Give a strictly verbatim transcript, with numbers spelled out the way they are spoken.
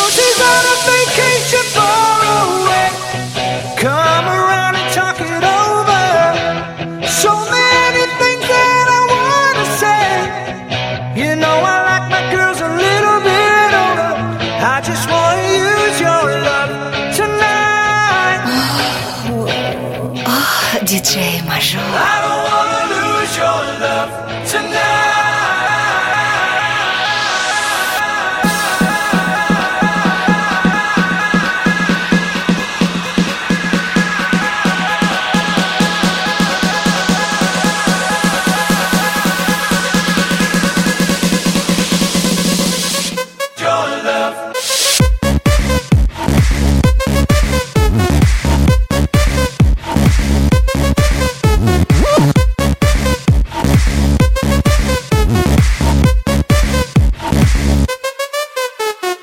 she's on a vacation far away. Come around and talk it over. So many things that I wanna say. You know I like my girls a little bit older. I just wanna use your love tonight. Oh, диджей Мажор.